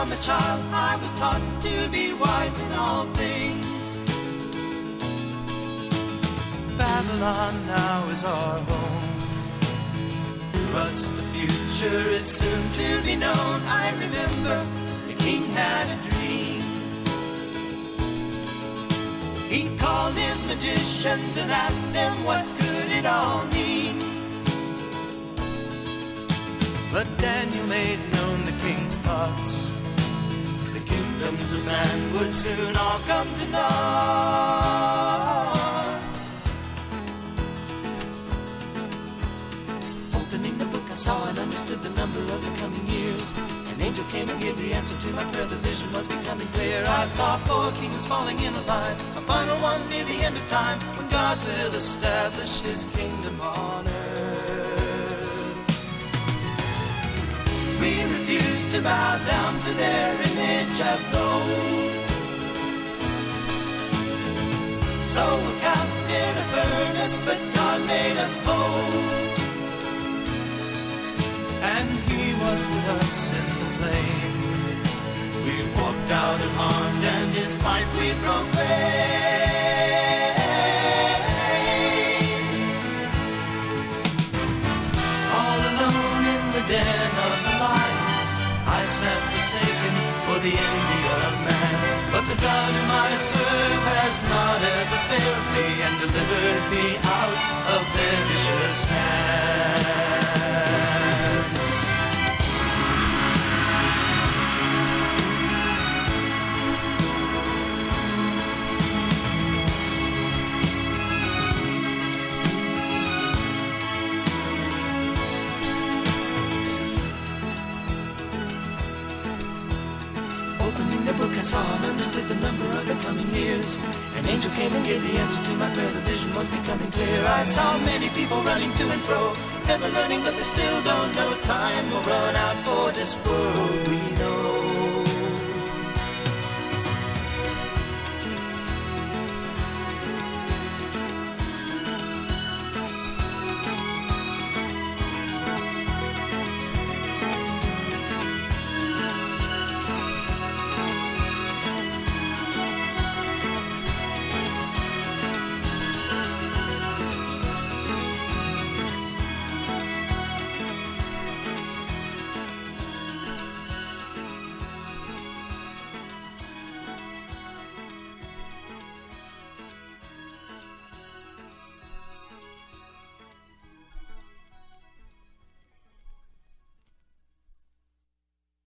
from a child I was taught to be wise in all things. Babylon now is our home. For us the future is soon to be known. I remember the king had a dream. He called his magicians and asked them what could it all mean. But Daniel made known the king's thoughts. The kingdoms of man would soon all come to naught. Opening the book I saw and understood the number of the coming years. An angel came and gave the answer to my prayer. The vision was becoming clear. I saw 4 kingdoms falling in a line, a final one near the end of time, when God will establish his kingdom on earth. We refuse to bow down to their image of gold, so we're cast in a furnace, but God made us bold. And he was with us in the flame. We walked out unharmed, and his might we proclaimed. All alone in the den of the lions, I sat forsaken for the envy of man. But the God whom I serve has not ever failed me, and delivered me out of their vicious hand. I saw and understood the number of the coming years. An angel came and gave the answer to my prayer. The vision was becoming clear. I saw many people running to and fro, ever learning, but they still don't know. Time will run out for this world we know.